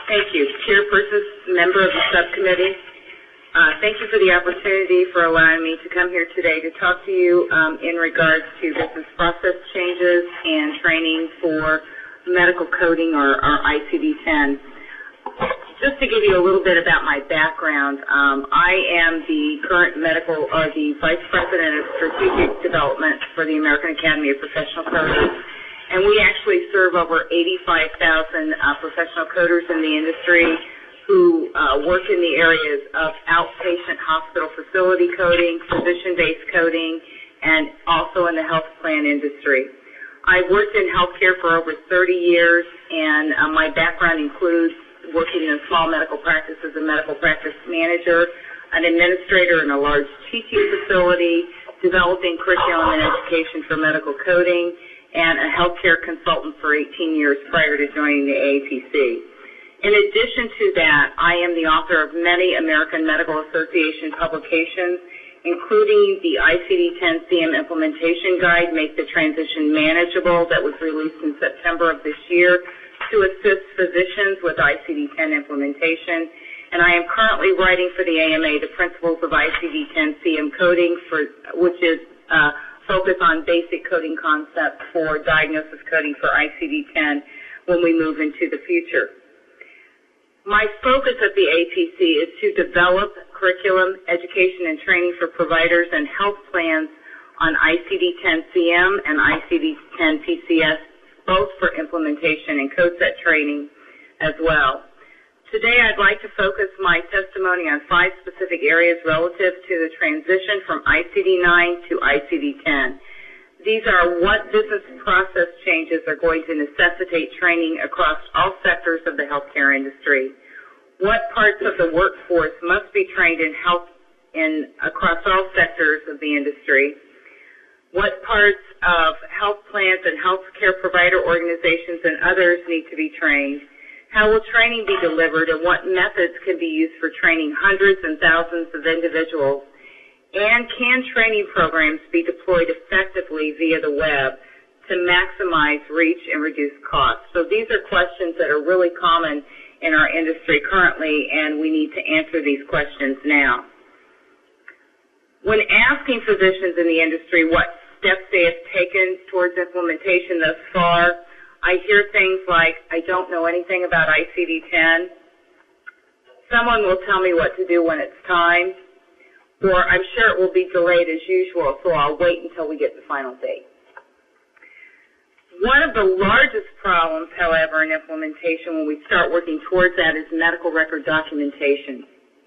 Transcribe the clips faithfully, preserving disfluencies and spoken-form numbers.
Thank you. Chairperson, member of the subcommittee, uh, thank you for the opportunity for allowing me to come here today to talk to you um, in regards to business process changes and training for medical coding or, or I C D ten. Just to give you a little bit about my background, um, I am the current medical or the Vice President of Strategic Development for the American Academy of Professional Coders. And we actually serve over eighty-five thousand uh, professional coders in the industry who uh, work in the areas of outpatient hospital facility coding, physician-based coding, and also in the health plan industry. I've worked in healthcare for over thirty years, and uh, my background includes working in a small medical practice as a medical practice manager, an administrator in a large teaching facility, developing curriculum and education for medical coding, and a healthcare consultant for eighteen years prior to joining the A A P C. In addition to that, I am the author of many American Medical Association publications, including the I C D ten C M Implementation Guide, Make the Transition Manageable, that was released in September of this year to assist physicians with I C D ten implementation. And I am currently writing for the A M A the Principles of I C D ten C M Coding, for, which is uh, focus on basic coding concepts for diagnosis coding for I C D ten when we move into the future. My focus at the A P C is to develop curriculum, education, and training for providers and health plans on I C D ten C M and I C D ten P C S, both for implementation and code set training as well. Today, I'd like to focus my testimony on five specific areas relative to the transition from I C D nine to I C D ten. These are what business process changes are going to necessitate training across all sectors of the healthcare industry. What parts of the workforce must be trained in health in across all sectors of the industry. What parts of health plans and healthcare provider organizations and others need to be trained. How will training be delivered, and what methods can be used for training hundreds and thousands of individuals? And can training programs be deployed effectively via the web to maximize reach and reduce costs? So these are questions that are really common in our industry currently, and we need to answer these questions now. When asking physicians in the industry what steps they have taken towards implementation thus far, I hear things like, I don't know anything about I C D ten. Someone will tell me what to do when it's time. Or I'm sure it will be delayed as usual, so I'll wait until we get the final date. One of the largest problems, however, in implementation when we start working towards that is medical record documentation.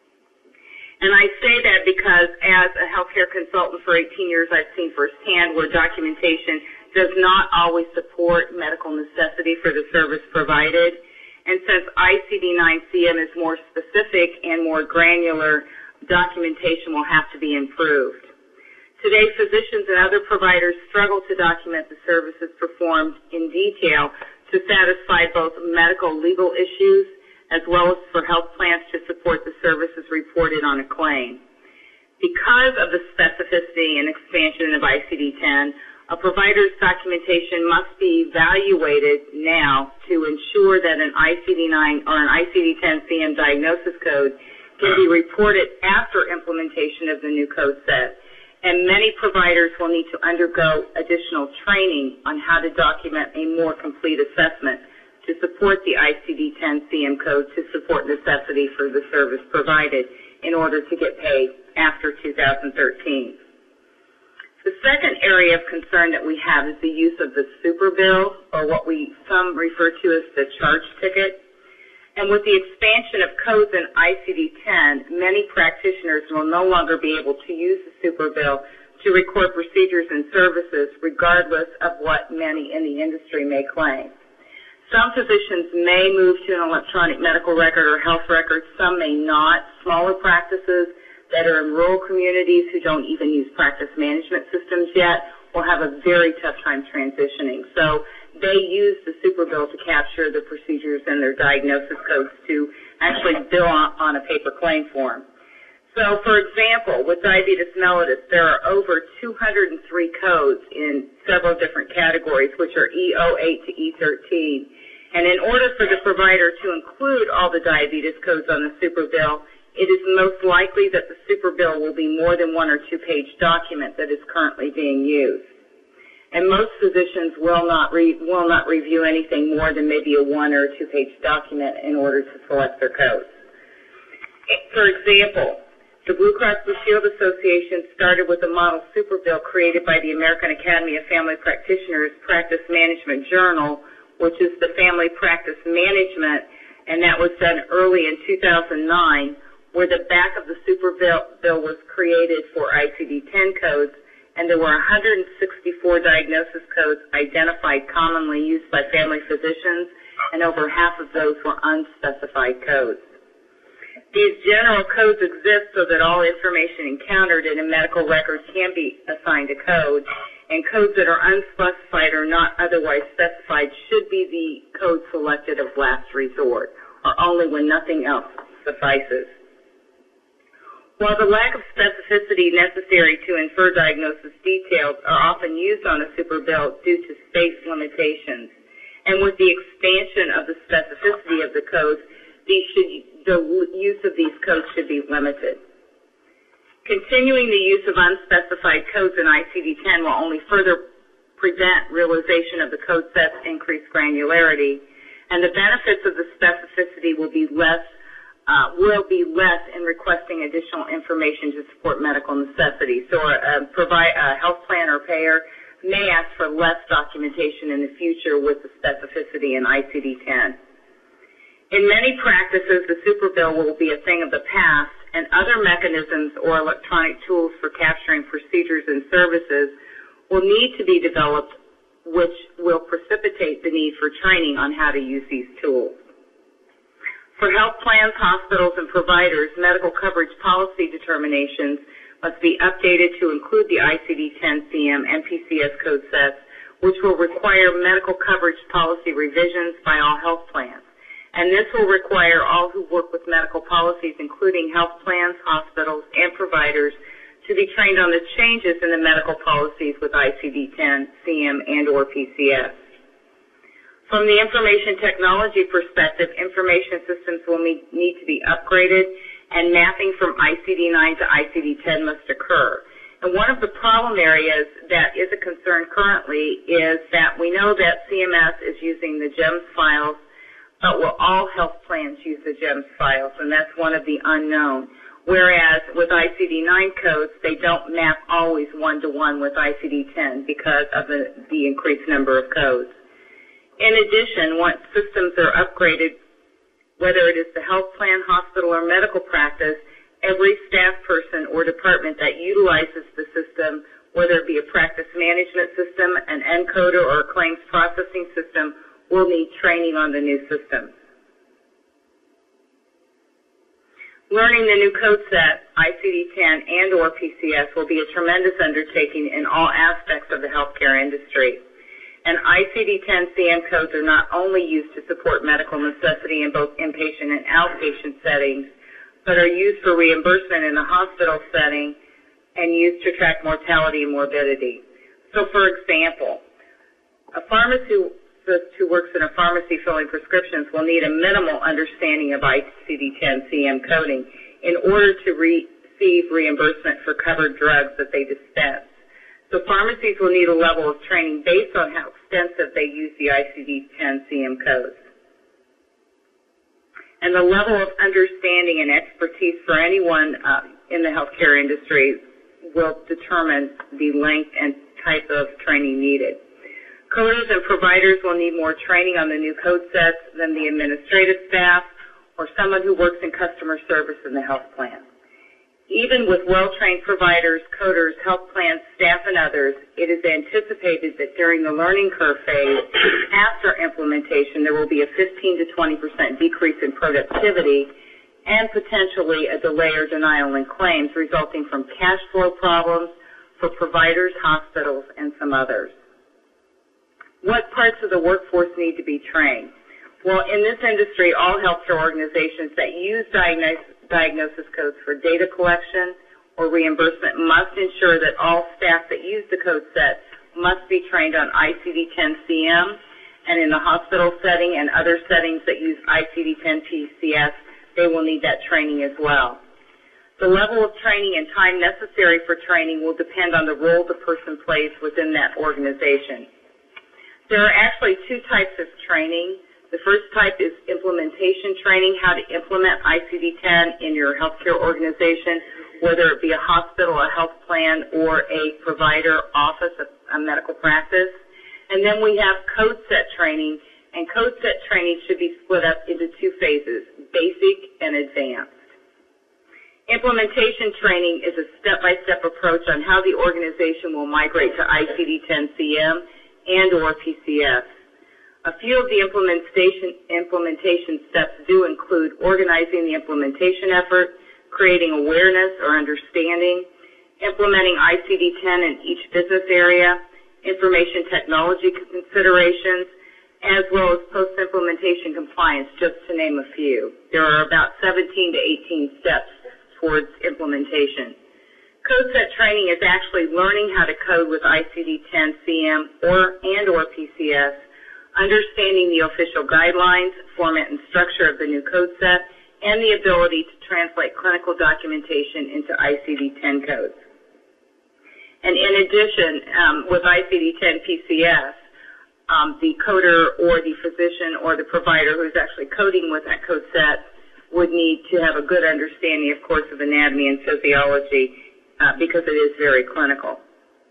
And I say that because as a healthcare consultant for eighteen years, I've seen firsthand where documentation does not always support medical necessity for the service provided. And since I C D nine C M is more specific and more granular, documentation will have to be improved. Today, physicians and other providers struggle to document the services performed in detail to satisfy both medical legal issues as well as for health plans to support the services reported on a claim. Because of the specificity and expansion of I C D ten, a provider's documentation must be evaluated now to ensure that an I C D nine or an I C D ten C M diagnosis code can be reported after implementation of the new code set. And many providers will need to undergo additional training on how to document a more complete assessment to support the I C D ten C M code to support necessity for the service provided in order to get paid after two thousand thirteen. The second area of concern that we have is the use of the super bill, or what we some refer to as the charge ticket. And with the expansion of codes in I C D ten, many practitioners will no longer be able to use the super bill to record procedures and services regardless of what many in the industry may claim. Some physicians may move to an electronic medical record or health record, some may not. Smaller practices that are in rural communities who don't even use practice management systems yet will have a very tough time transitioning. So they use the super bill to capture the procedures and their diagnosis codes to actually bill on, on a paper claim form. So, for example, with diabetes mellitus, there are over two hundred three codes in several different categories, which are E zero eight to E thirteen. And in order for the provider to include all the diabetes codes on the super bill, it is most likely that the super bill will be more than one or two page document that is currently being used. And most physicians will not re- will not review anything more than maybe a one or two page document in order to select their codes. For example, the Blue Cross Blue Shield Association started with a model super bill created by the American Academy of Family Practitioners Practice Management Journal, which is the Family Practice Management, and that was done early in two thousand nine, where the back of the super bill, bill was created for I C D ten codes, and there were one hundred sixty-four diagnosis codes identified commonly used by family physicians, and over half of those were unspecified codes. These general codes exist so that all information encountered in a medical record can be assigned a code, and codes that are unspecified or not otherwise specified should be the code selected of last resort, or only when nothing else suffices. While the lack of specificity necessary to infer diagnosis details are often used on a super bill due to space limitations, and with the expansion of the specificity of the codes, these should, the use of these codes should be limited. Continuing the use of unspecified codes in I C D ten will only further prevent realization of the code set's increased granularity, and the benefits of the specificity will be less uh, will be less in requesting additional information to support medical necessity. So a, a, provide, a health plan or payer may ask for less documentation in the future with the specificity in I C D ten. In many practices, the super bill will be a thing of the past, and other mechanisms or electronic tools for capturing procedures and services will need to be developed, which will precipitate the need for training on how to use these tools. For health plans, hospitals, and providers, medical coverage policy determinations must be updated to include the I C D ten C M and P C S code sets, which will require medical coverage policy revisions by all health plans. And this will require all who work with medical policies, including health plans, hospitals, and providers, to be trained on the changes in the medical policies with I C D ten, C M, and or P C S. From the information technology perspective, information systems will need to be upgraded, and mapping from I C D nine to I C D ten must occur. And one of the problem areas that is a concern currently is that we know that C M S is using the GEMS files, but will all health plans use the GEMS files, and that's one of the unknown. Whereas with I C D nine codes, they don't map always one-to-one with I C D ten because of the, the increased number of codes. In addition, once systems are upgraded, whether it is the health plan, hospital, or medical practice, every staff person or department that utilizes the system, whether it be a practice management system, an encoder, or a claims processing system, will need training on the new system. Learning the new code set, I C D ten and or P C S, will be a tremendous undertaking in all aspects of the healthcare industry. And I C D ten C M codes are not only used to support medical necessity in both inpatient and outpatient settings, but are used for reimbursement in the hospital setting and used to track mortality and morbidity. So, for example, a pharmacist who works in a pharmacy filling prescriptions will need a minimal understanding of I C D ten C M coding in order to receive reimbursement for covered drugs that they dispense. So pharmacies will need a level of training based on how extensive they use the I C D ten C M codes. And the level of understanding and expertise for anyone uh, in the healthcare industry will determine the length and type of training needed. Coders and providers will need more training on the new code sets than the administrative staff or someone who works in customer service in the health plan. Even with well-trained providers, coders, health plans, staff, and others, it is anticipated that during the learning curve phase, after implementation, there will be a fifteen to twenty percent decrease in productivity and potentially a delay or denial in claims resulting from cash flow problems for providers, hospitals, and some others. What parts of the workforce need to be trained? Well, in this industry, all healthcare organizations that use diagnosis, diagnosis codes for data collection or reimbursement must ensure that all staff that use the code set must be trained on I C D ten C M and in the hospital setting and other settings that use I C D ten P C S, they will need that training as well. The level of training and time necessary for training will depend on the role the person plays within that organization. There are actually two types of training. The first type is implementation training, how to implement I C D ten in your healthcare organization, whether it be a hospital, a health plan, or a provider office, a, a medical practice. And then we have code set training, and code set training should be split up into two phases, basic and advanced. Implementation training is a step-by-step approach on how the organization will migrate to I C D ten C M and or P C S. A few of the implementation, implementation steps do include organizing the implementation effort, creating awareness or understanding, implementing I C D ten in each business area, information technology considerations, as well as post-implementation compliance, just to name a few. There are about seventeen to eighteen steps towards implementation. Code set training is actually learning how to code with I C D ten C M or and or P C S, understanding the official guidelines, format and structure of the new code set, and the ability to translate clinical documentation into I C D ten codes. And in addition, um, with I C D ten P C S, um, the coder or the physician or the provider who's actually coding with that code set would need to have a good understanding, of course, of anatomy and physiology uh, because it is very clinical.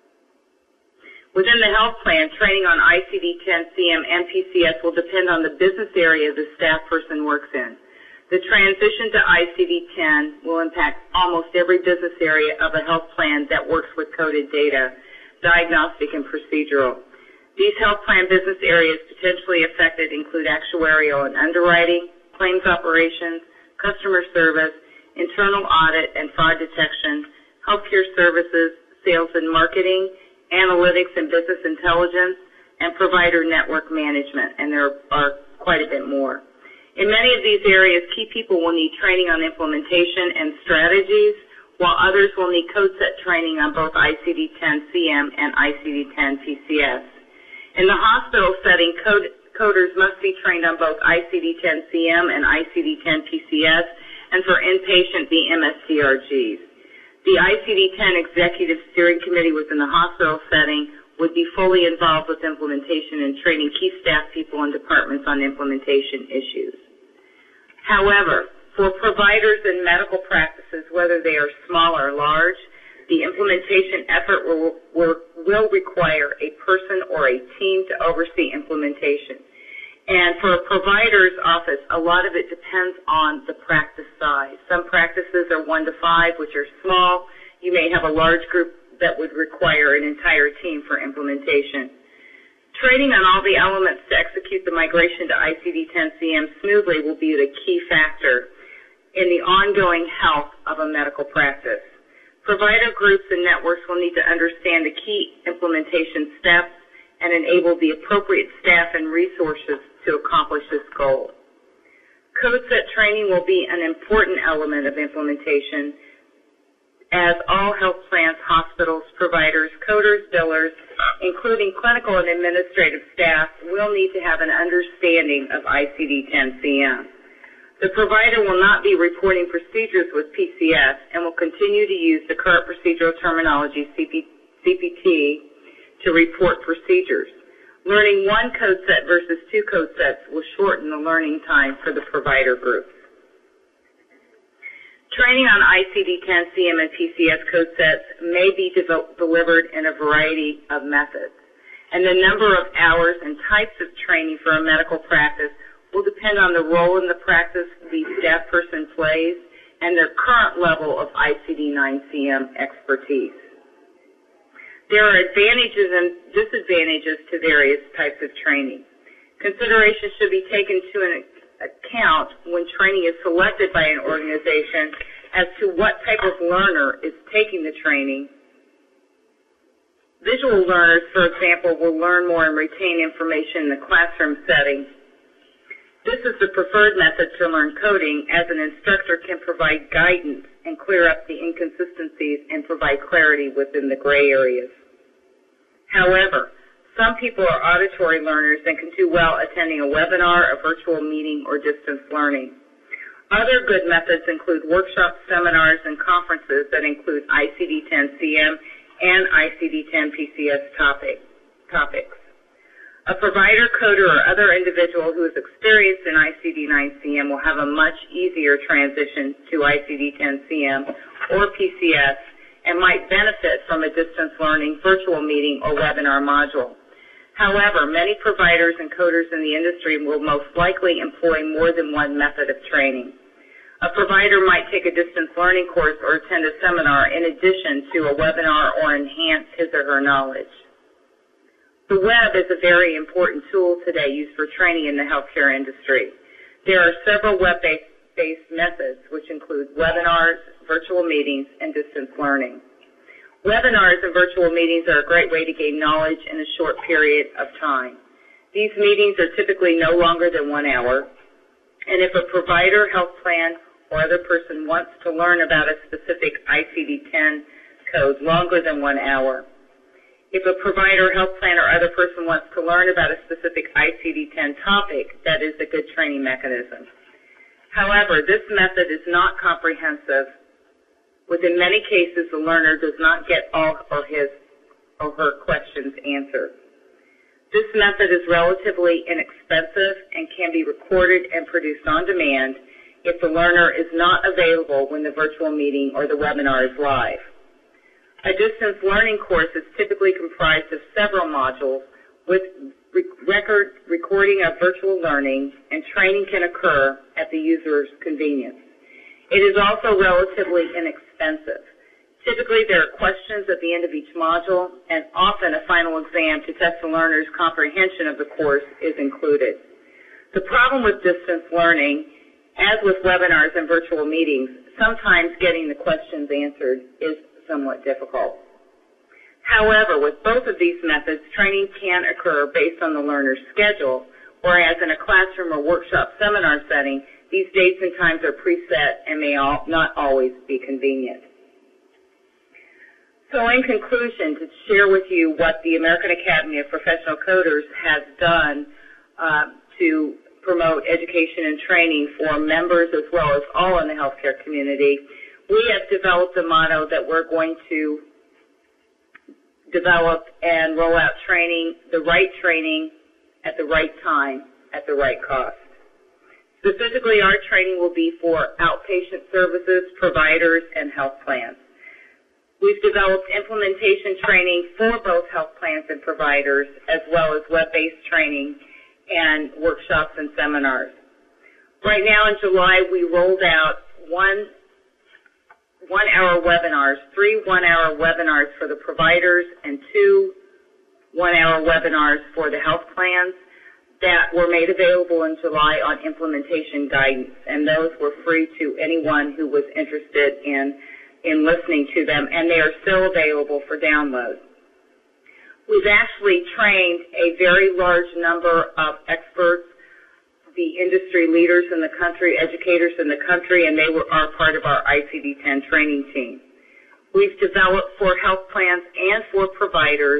Within the health plan, training on I C D ten C M and P C S will depend on the business area the staff person works in. The transition to I C D ten will impact almost every business area of a health plan that works with coded data, diagnostic and procedural. These health plan business areas potentially affected include actuarial and underwriting, claims operations, customer service, internal audit and fraud detection, healthcare services, sales and marketing, analytics and business intelligence, and provider network management, and there are quite a bit more. In many of these areas, key people will need training on implementation and strategies, while others will need code set training on both I C D ten C M and I C D ten P C S. In the hospital setting, code, coders must be trained on both I C D ten C M and I C D ten P C S, and for inpatient, the M S D R Gs. The I C D ten Executive Steering Committee within the hospital setting would be fully involved with implementation and training key staff people and departments on implementation issues. However, for providers and medical practices, whether they are small or large, the implementation effort will, will, will require a person or a team to oversee implementation. And for a provider's office, a lot of it depends on the practice size. Some practices are one to five, which are small. You may have a large group that would require an entire team for implementation. Training on all the elements to execute the migration to I C D ten C M smoothly will be the key factor in the ongoing health of a medical practice. Provider groups and networks will need to understand the key implementation steps and enable the appropriate staff and resources to accomplish this goal. Code set training will be an important element of implementation, as all health plans, hospitals, providers, coders, billers, including clinical and administrative staff, will need to have an understanding of I C D ten C M. The provider will not be reporting procedures with P C S and will continue to use the current procedural terminology, C P T, to report procedures. Learning one code set versus two code sets will shorten the learning time for the provider groups. Training on I C D ten C M and P C S code sets may be de- delivered in a variety of methods, and the number of hours and types of training for a medical practice will depend on the role in the practice the staff person plays and their current level of I C D nine C M expertise. There are advantages and disadvantages to various types of training. Consideration should be taken to an account when training is selected by an organization as to what type of learner is taking the training. Visual learners, for example, will learn more and retain information in the classroom setting. This is the preferred method to learn coding, as an instructor can provide guidance and clear up the inconsistencies and provide clarity within the gray areas. However, Some people are auditory learners and can do well attending a webinar, a virtual meeting, or distance learning. Other good methods include workshops, seminars, and conferences that include I C D ten C M and I C D ten P C S topic, topics. A provider, coder, or other individual who is experienced in I C D nine C M will have a much easier transition to I C D ten C M or P C S and might benefit from a distance learning, virtual meeting, or webinar module. However, many providers and coders in the industry will most likely employ more than one method of training. A provider might take a distance learning course or attend a seminar in addition to a webinar or enhance his or her knowledge. The web is a very important tool today used for training in the healthcare industry. There are several web-based methods, which include webinars, virtual meetings, and distance learning. Webinars and virtual meetings are a great way to gain knowledge in a short period of time. These meetings are typically no longer than one hour, and if a provider, health plan, or other person wants to learn about a specific I C D ten code longer than one hour, if a provider, health plan, or other person wants to learn about a specific I C D ten topic, that is a good training mechanism. However, this method is not comprehensive. Within many cases, the learner does not get all of his or her questions answered. This method is relatively inexpensive and can be recorded and produced on demand if the learner is not available when the virtual meeting or the webinar is live. A distance learning course is typically comprised of several modules with record recording of virtual learning, and training can occur at the user's convenience. It is also relatively inexpensive. Typically, there are questions at the end of each module, and often a final exam to test the learner's comprehension of the course is included. The problem with distance learning, as with webinars and virtual meetings, sometimes getting the questions answered is somewhat difficult. However, with both of these methods, training can occur based on the learner's schedule, whereas in a classroom or workshop seminar setting, these dates and times are preset and may all, not always be convenient. So in conclusion, to share with you what the American Academy of Professional Coders has done uh, to promote education and training for members as well as all in the healthcare community, we have developed a motto that we're going to develop and roll out training, the right training at the right time at the right cost. Specifically, our training will be for outpatient services, providers, and health plans. We've developed implementation training for both health plans and providers, as well as web-based training and workshops and seminars. Right now in July, we rolled out one one-hour webinars, three one-hour webinars for the providers and two one-hour webinars for the health plans that were made available in July on implementation guidance, and those were free to anyone who was interested in, in listening to them, and they are still available for download. We've actually trained a very large number of experts, the industry leaders in the country, educators in the country, and they were, are part of our I C D ten training team. We've developed for health plans and for providers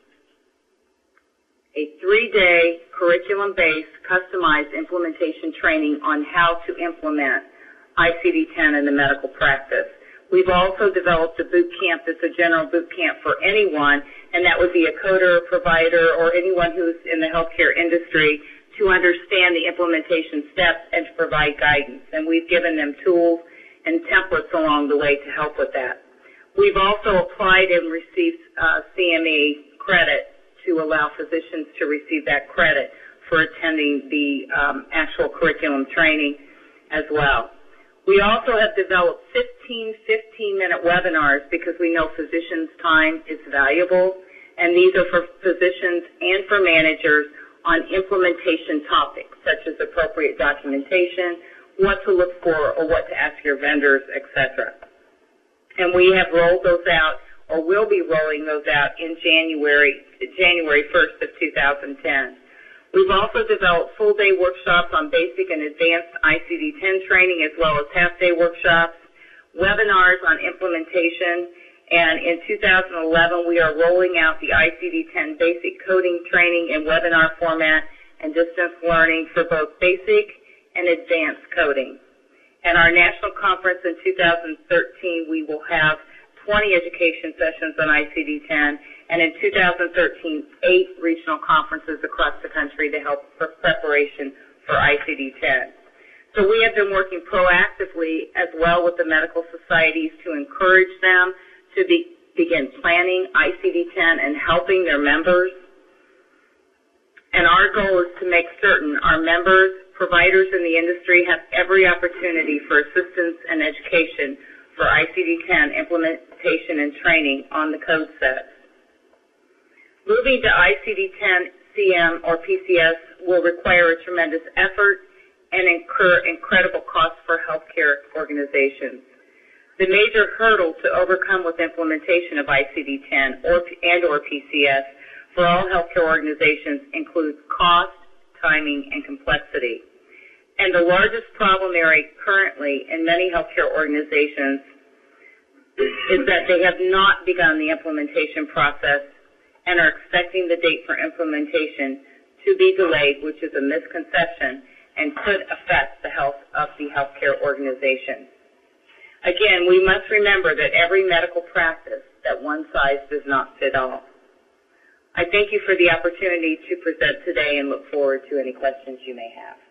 a three-day curriculum-based, customized implementation training on how to implement I C D ten in the medical practice. We've also developed a boot camp that's a general boot camp for anyone, and that would be a coder, provider, or anyone who's in the healthcare industry to understand the implementation steps and to provide guidance. And we've given them tools and templates along the way to help with that. We've also applied and received uh, C M E credit to allow physicians to receive that credit for attending the um, actual curriculum training as well. We also have developed fifteen fifteen-minute webinars because we know physicians' time is valuable, and these are for physicians and for managers on implementation topics such as appropriate documentation, what to look for or what to ask your vendors, et cetera. And we have rolled those out, or will be rolling those out in January, January first of two thousand ten. We've also developed full-day workshops on basic and advanced I C D ten training, as well as half-day workshops, webinars on implementation, And in two thousand eleven, we are rolling out the I C D ten basic coding training in webinar format and distance learning for both basic and advanced coding. And our national conference in two thousand thirteen, we will have twenty education sessions on I C D ten, and in two thousand thirteen, eight regional conferences across the country to help for preparation for I C D ten. So we have been working proactively as well with the medical societies to encourage them to be, begin planning I C D ten and helping their members. And our goal is to make certain our members, providers in the industry have every opportunity for assistance and education for I C D ten implementation and training on the code sets. Moving to I C D ten C M or P C S will require a tremendous effort and incur incredible costs for healthcare organizations. The major hurdle to overcome with implementation of I C D ten or, and or P C S for all healthcare organizations includes cost, timing, and complexity. And the largest problem area currently in many healthcare organizations is that they have not begun the implementation process and are expecting the date for implementation to be delayed, which is a misconception and could affect the health of the healthcare organization. Again, we must remember that every medical practice, that one size does not fit all. I thank you for the opportunity to present today and look forward to any questions you may have.